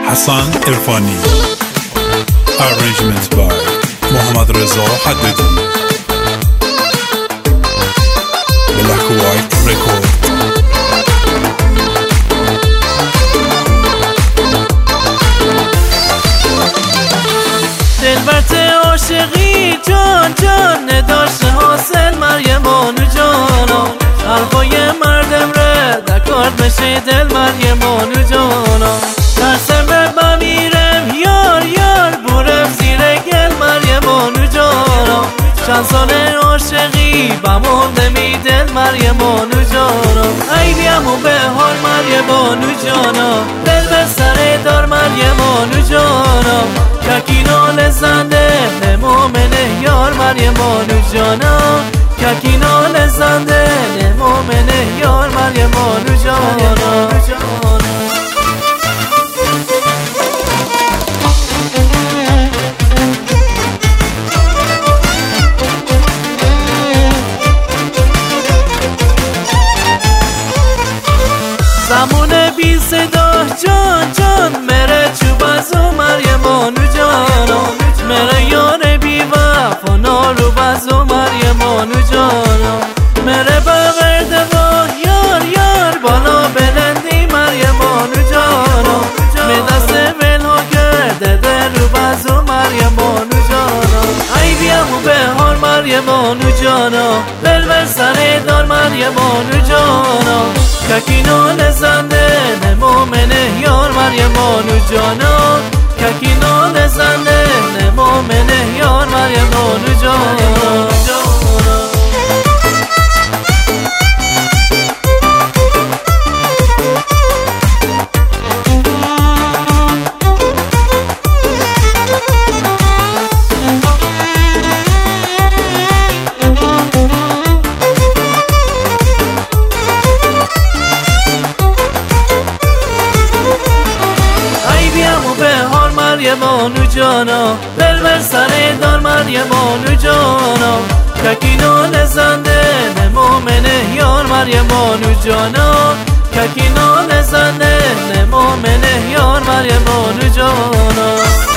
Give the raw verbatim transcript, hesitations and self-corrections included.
حسن عرفانی. Arrangement by محمد رضا حدادی. Black White Record. دلبرت عاشقی جان جان نداشت حاصل مریم آنو جانا حرفای مردم ره دکارد بشه دل مریم آنو جانا ترسم به بمیرم یار یار بورم زیر گل مریم آنو جانا چند سال عاشقی بمون نمی دل مریم آنو جانا ایدیمو به حال مریم آنو جانا دل به سر دار مریم آنو جانا ککینال زنده نمومنه یار مریم آنو جانا ککینال زنده نمومنه یار مریم آنو جانا زمون بی صدا جان جان مره چوب ازو مریم آنو جانا مره یار بی وفا نالو بزو مریم آنو جانا مره بغرده با یار یار بالا بلندی مریم آنو جانا می دست ولها کرده دل رو بزو مریم آنو جانا ای بیامو به حال مریم آنو جانا دل بر سر دار مریم آنو جانا ککینال زنده نمومنه یار مریم آنو جانا ککینال زنده نمومنه یار مریم آنو جانا مریم آنو جانا دل بر سر دار مریم آنو جانا ککینال زنده نمومنه یار مریم آنو جانا ککینال زنده نمومنه یار مریم آنو جانا